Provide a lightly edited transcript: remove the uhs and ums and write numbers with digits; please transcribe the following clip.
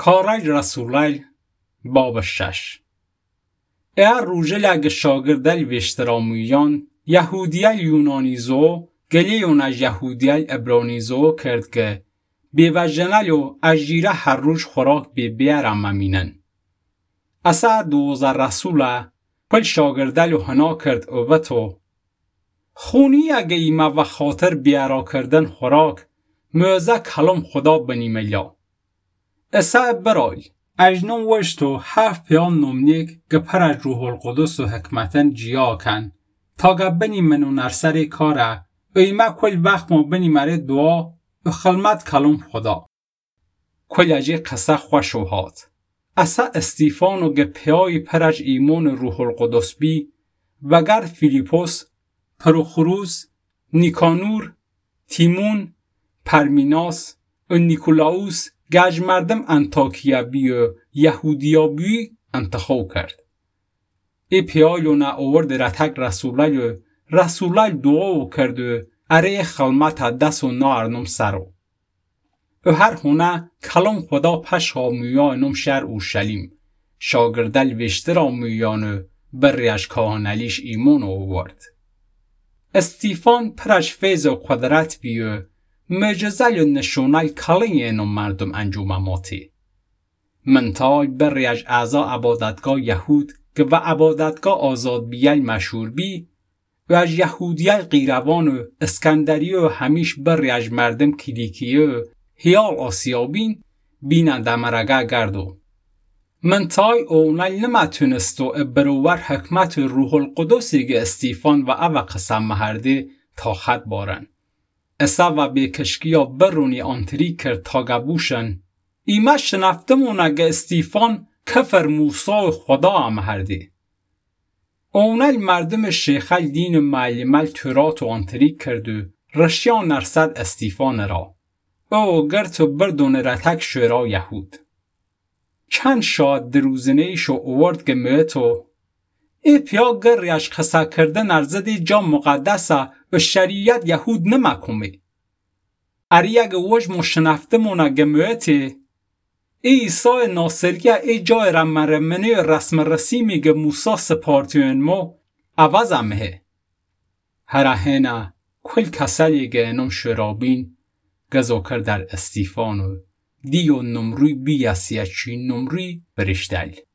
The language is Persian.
کارای رسولای باب 6 eğer rujela şagirdel veştiramuyan Yahudiyel Yunanizo geleyonaj Yahudiyel Ebranizo کرد که بیوجنل و اجیره هر روز خوراک بیارم ممینن. اصلا دوزر رسوله پل شاگردل و هنا کرد او تو خونی اگه ایمه و خاطر بیارا کردن خوراک موزه کلام خدا بنیملا. اصلا برای اجنون وشتو 7 پیان نمنیک گپر روح القدس و حکمتن جیا کن تا گبنی منو نرسر کاره ایمه کل وقت ما بنی مره دعا و خلمت کلام خدا. کل اجی قصه خوش و هات. اصلا استیفان و گپیای پرج ایمان روح القدس بی وگر فیلیپوس، پروخروس، نیکانور، تیمون، پرمیناس و نیکولاوس گج مردم انتاکیا بی و یهودیا بی انتخاب کرد. ای پیالو نا آورد رتک رسولای دعا کرد و اره خلمت دست و نارنم سرو. و هر هونه کلام خدا پش آمیانم شهر اورشلیم شاگردل وشتر آمیانو بریش کهانلیش ایمون آورد. استیفان پرش فیض و قدرت بیو معجزل و نشونای کلی اینو مردم انجاماتی. منتای بریش اعضا عبادتگاه یهود که و عبادتگاه آزاد بیل مشهور بی و از یهودیل قیروان و اسکندریه و همیش بریش مردم کلیکیه و هیال آسیابین بیننده مرگه گردو. منتای اونای نمتونستو بروور حکمت روح القدسی که استیفان و او قسم مهرده تا خط بارن. اصا و به کشکیا برونی آنتری کرد تا گبوشن. ایمه شنفتمونه که استیفان کفر موسا خدا مهرده. اونای مردم شیخل دین معلمل تورات و آنتری کرد و رشیان نرسد استیفان را. او گرت و بردون رتک شورا یهود. چند شاد دروزنه شو اوورد که میتو ای پیا گریش خسا کرده نرزدی جا مقدسه و شریعت یهود نمکومی. اری اگه وش مشنفته مونه گمیتی ای ایسای ناصریه ای جای رمرمنی و رسم رسیمی که موسا سپارتیون مو عوض امه. هرهنه کل کسلی که انم شرابین گذو کرد در استیفانو دیو نمروی بیاسیه چی نمروی برشتل.